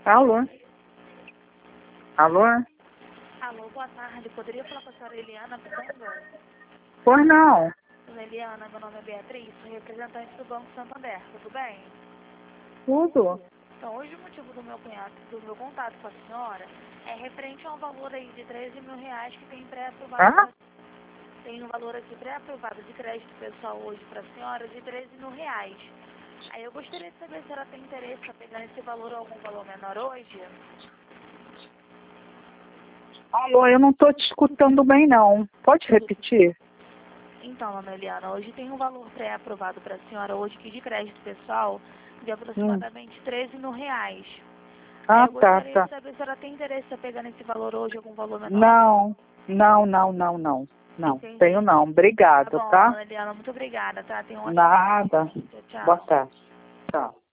Alô? Alô? Alô, boa tarde. Poderia falar com a senhora Eliana Pitanga? Pois não. Dona Eliana, meu nome é Beatriz, sou representante do Banco Santander, tudo bem? Tudo. Então, hoje o motivo do meu contato com a senhora é referente a um valor aí de 13 mil reais que tem pré-aprovado. Hã? Tem um valor aqui pré-aprovado de crédito pessoal hoje para a senhora de 13 mil reais. Aí eu gostaria de saber se ela tem interesse em pegar esse valor ou algum valor menor hoje. Alô, eu não estou te escutando bem, não. Pode repetir? Então, dona Eliana, hoje tem um valor pré-aprovado para a senhora hoje aqui de crédito pessoal de aproximadamente 13 mil reais. Aí Ah, eu tá, gostaria de tá. saber se ela tem interesse em pegar nesse valor hoje, algum valor menor. Não, não, não, não, não. Não, Entendi. tenho não. Tá Obrigado, bom, tá? dona Eliana, muito obrigada, tá? Tenha um ótimo Nada. dia. Tchau, Boa tchau. tarde. Tchau.